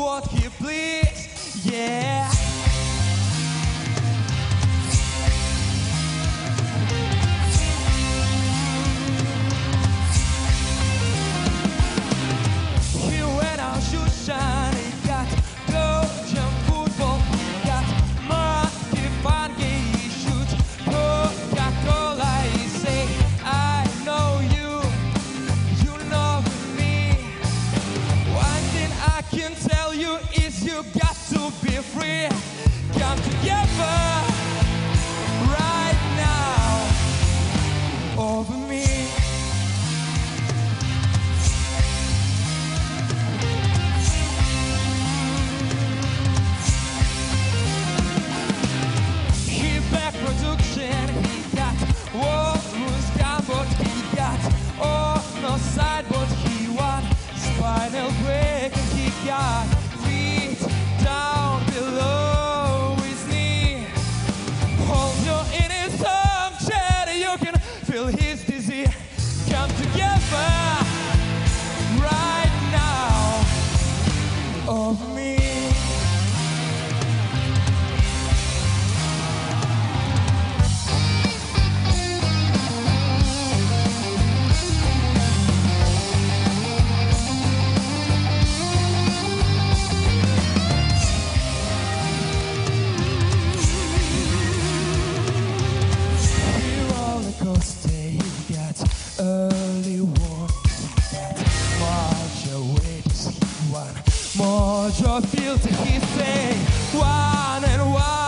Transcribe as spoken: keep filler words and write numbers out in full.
what he please, yeah. He went out to shine, he got Belgian football, he got Marty Van Gogh, he shoots Coca-Cola, he say, I know you, you know me. One thing I can tell you is you got to be free. Come together right now over me. He back production, he got Walrus down, but he got on the side, but he won spinal break, and he got feet down below his knee. Hold you in his arms, and you can feel his disease. Come together right now over me. Early warning that Mojo waits he won. Mojo feels he say one and one.